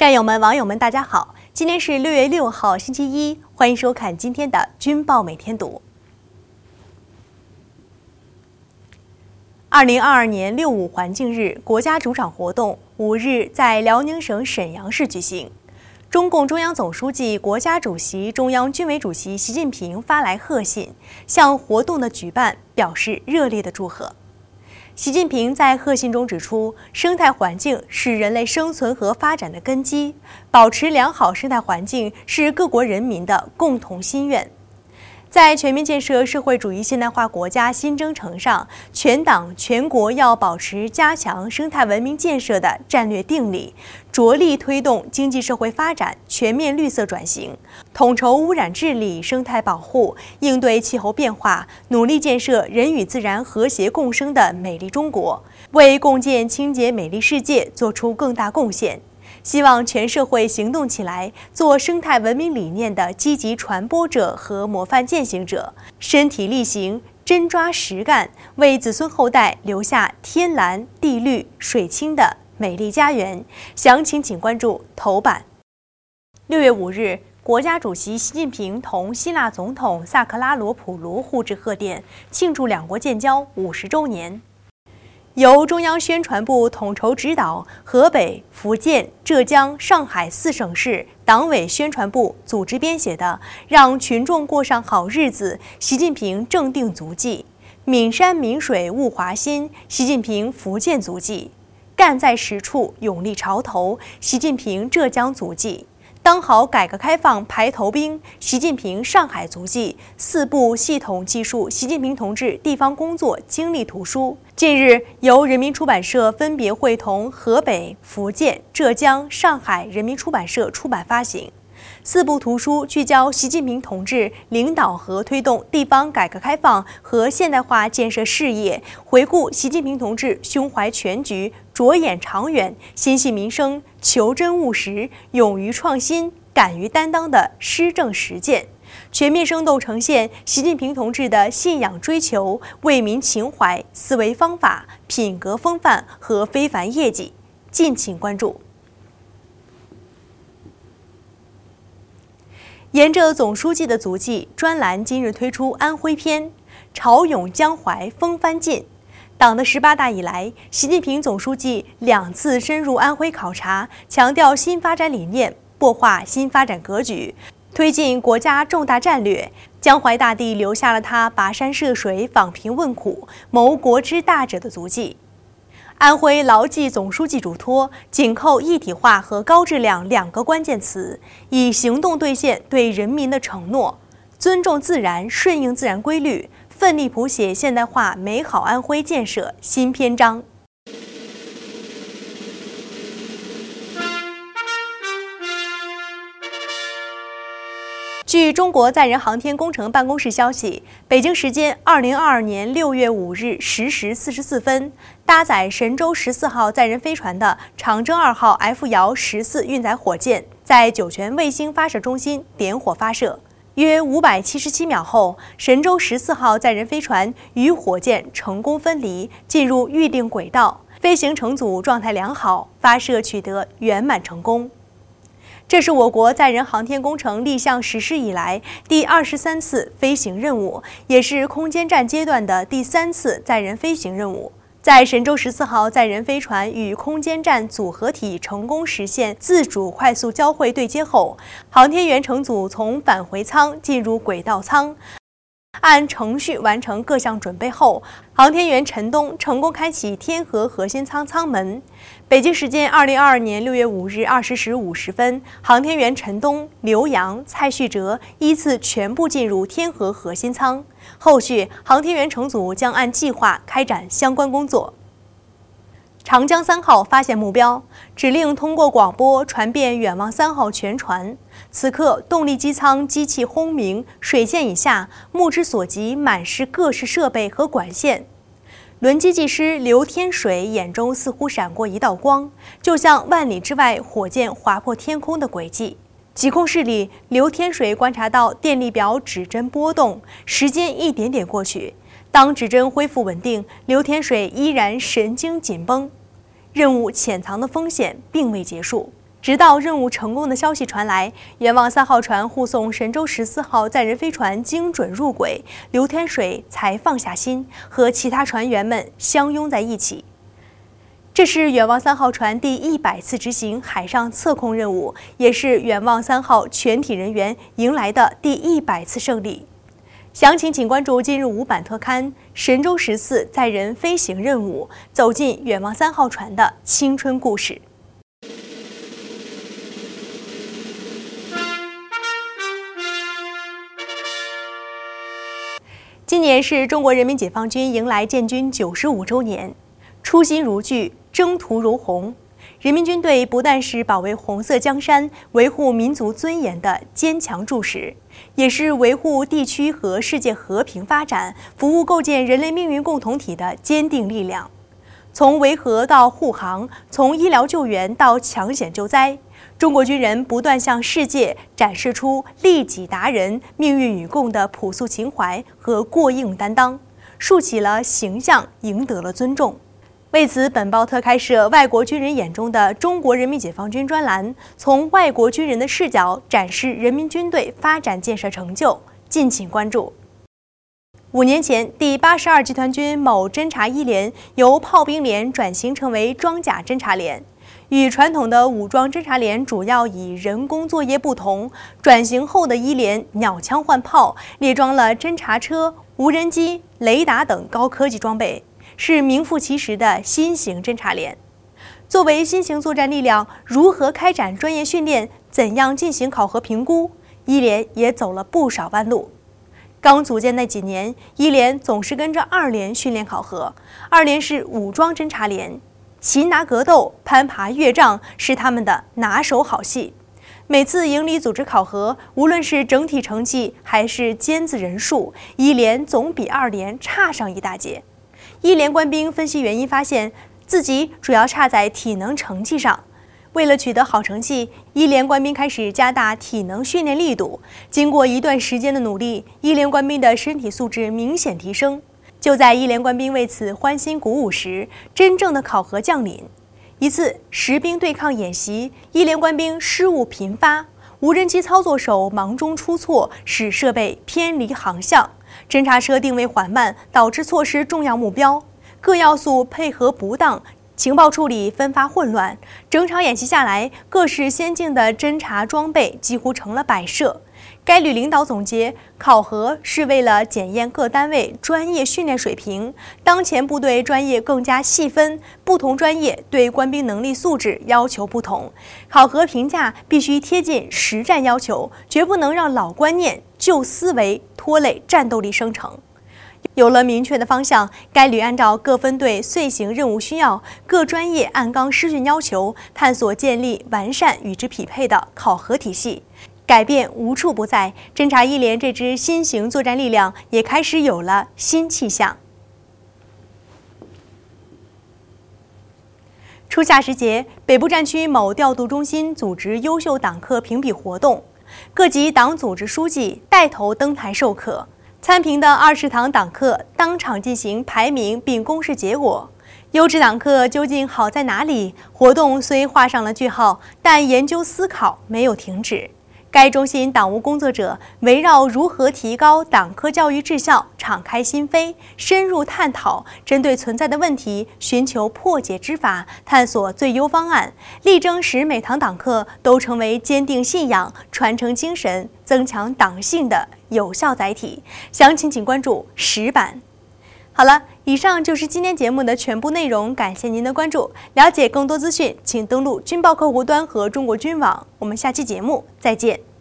战友们、网友们，大家好！今天是6月6号，星期一，欢迎收看今天的《军报每天读》。2022年6·5环境日国家主场活动5日在辽宁省沈阳市举行。中共中央总书记、国家主席、中央军委主席习近平发来贺信，向活动的举办表示热烈的祝贺。习近平在贺信中指出，生态环境是人类生存和发展的根基，保持良好生态环境是各国人民的共同心愿。在全面建设社会主义现代化国家新征程上，全党全国要保持加强生态文明建设的战略定力，着力推动经济社会发展全面绿色转型，统筹污染治理、生态保护，应对气候变化，努力建设人与自然和谐共生的美丽中国，为共建清洁美丽世界做出更大贡献。希望全社会行动起来，做生态文明理念的积极传播者和模范践行者，身体力行，真抓实干，为子孙后代留下天蓝地绿水清的美丽家园。详情请关注头版。6月5日，国家主席习近平同希腊总统萨克拉罗普卢互致贺电，庆祝两国建交50周年。由中央宣传部统筹指导，河北、福建、浙江、上海4省市党委宣传部组织编写的《让群众过上好日子，习近平正定足迹》，闽山闽水物华新，习近平福建足迹；干在实处，勇立潮头，习近平浙江足迹；当好改革开放排头兵，习近平上海足迹，4部系统记述习近平同志地方工作经历图书，近日由人民出版社分别会同河北、福建、浙江、上海人民出版社出版发行。4部图书聚焦习近平同志领导和推动地方改革开放和现代化建设事业，回顾习近平同志胸怀全局、着眼长远、心系民生、求真务实、勇于创新、敢于担当的施政实践，全面生动呈现习近平同志的信仰追求、为民情怀、思维方法、品格风范和非凡业绩。敬请关注。沿着总书记的足迹专栏今日推出安徽篇，潮涌江淮风帆进。党的18大以来，习近平总书记2次深入安徽考察，强调新发展理念，擘画新发展格局，推进国家重大战略。江淮大地留下了他跋山涉水、访贫问苦、谋国之大者的足迹。安徽牢记总书记嘱托，紧扣一体化和高质量2个关键词，以行动兑现对人民的承诺，尊重自然，顺应自然规律，奋力谱写现代化美好安徽建设新篇章。据中国载人航天工程办公室消息，北京时间2022年6月5日10时44分，搭载神舟14号载人飞船的长征2号 F 遥14运载火箭在酒泉卫星发射中心点火发射。约577秒后，神舟14号载人飞船与火箭成功分离，进入预定轨道，飞行乘组状态良好，发射取得圆满成功。这是我国载人航天工程立项实施以来第23次飞行任务，也是空间站阶段的第3次载人飞行任务。在神舟14号载人飞船与空间站组合体成功实现自主快速交会对接后，航天员乘组从返回舱进入轨道舱。按程序完成各项准备后，航天员陈冬成功开启天河核心舱舱门。北京时间2022年6月5日20时50分，航天员陈冬、刘洋、蔡旭哲依次全部进入天河核心舱。后续航天员乘组将按计划开展相关工作。长江3号发现目标，指令通过广播传遍远望3号全船。此刻，动力机舱机器轰鸣，水线以下，目之所及满是各式设备和管线。轮机技师刘天水眼中似乎闪过一道光，就像万里之外火箭划破天空的轨迹。极控室里，刘天水观察到电力表指针波动，时间一点点过去。当指针恢复稳定，刘天水依然神经紧绷。任务潜藏的风险并未结束。 直到任务成功的消息传来，远望3号船护送神舟14号载人飞船精准入轨，刘天水才放下心，和其他船员们相拥在一起。这是远望3号船第100次执行海上测控任务，也是远望3号全体人员迎来的第100次胜利。详情请关注今日午版特刊《神舟14载人飞行任务》，走进远望3号船的青春故事。今年是中国人民解放军迎来建军95周年，初心如炬，征途如虹。人民军队不但是保卫红色江山、维护民族尊严的坚强柱石，也是维护地区和世界和平发展、服务构建人类命运共同体的坚定力量。从维和到护航，从医疗救援到抢险救灾，中国军人不断向世界展示出利己达人、命运与共的朴素情怀和过硬担当，树起了形象，赢得了尊重。为此，本报特开设外国军人眼中的中国人民解放军专栏，从外国军人的视角展示人民军队发展建设成就，敬请关注。5年前，第82集团军某侦察一连由炮兵连转型成为装甲侦察连。与传统的武装侦察连主要以人工作业不同，转型后的一连鸟枪换炮，列装了侦察车、无人机、雷达等高科技装备，是名副其实的新型侦察连。作为新型作战力量，如何开展专业训练，怎样进行考核评估，一连也走了不少弯路。刚组建那几年，一连总是跟着2连训练考核，2连是武装侦察连。擒拿格斗、攀爬越障是他们的拿手好戏。每次营里组织考核，无论是整体成绩还是尖子人数，一连总比2连差上一大截。一连官兵分析原因，发现自己主要差在体能成绩上。为了取得好成绩，一连官兵开始加大体能训练力度。经过一段时间的努力，一连官兵的身体素质明显提升。就在一连官兵为此欢欣鼓舞时，真正的考核降临。一次实兵对抗演习，一连官兵失误频发，无人机操作手忙中出错，使设备偏离航向，侦察车定位缓慢，导致错失重要目标，各要素配合不当，情报处理分发混乱。整场演习下来，各式先进的侦察装备几乎成了摆设。该旅领导总结，考核是为了检验各单位专业训练水平。当前部队专业更加细分，不同专业对官兵能力素质要求不同，考核评价必须贴近实战要求，绝不能让老观念、旧思维拖累战斗力生成。有了明确的方向，该旅按照各分队遂行任务需要，各专业按纲施训要求，探索建立完善与之匹配的考核体系。改变无处不在，侦察一连这支新型作战力量也开始有了新气象。初夏时节，北部战区某调度中心组织优秀党课评比活动，各级党组织书记带头登台授课，参评的20堂党课当场进行排名并公示结果。优质党课究竟好在哪里？活动虽画上了句号，但研究思考没有停止。该中心党务工作者围绕如何提高党课教育质效，敞开心扉，深入探讨，针对存在的问题寻求破解之法，探索最优方案，力争使每堂党课都成为坚定信仰、传承精神、增强党性的有效载体。详情请关注10版。好了，以上就是今天节目的全部内容，感谢您的关注。了解更多资讯，请登录军报客户端和中国军网。我们下期节目再见。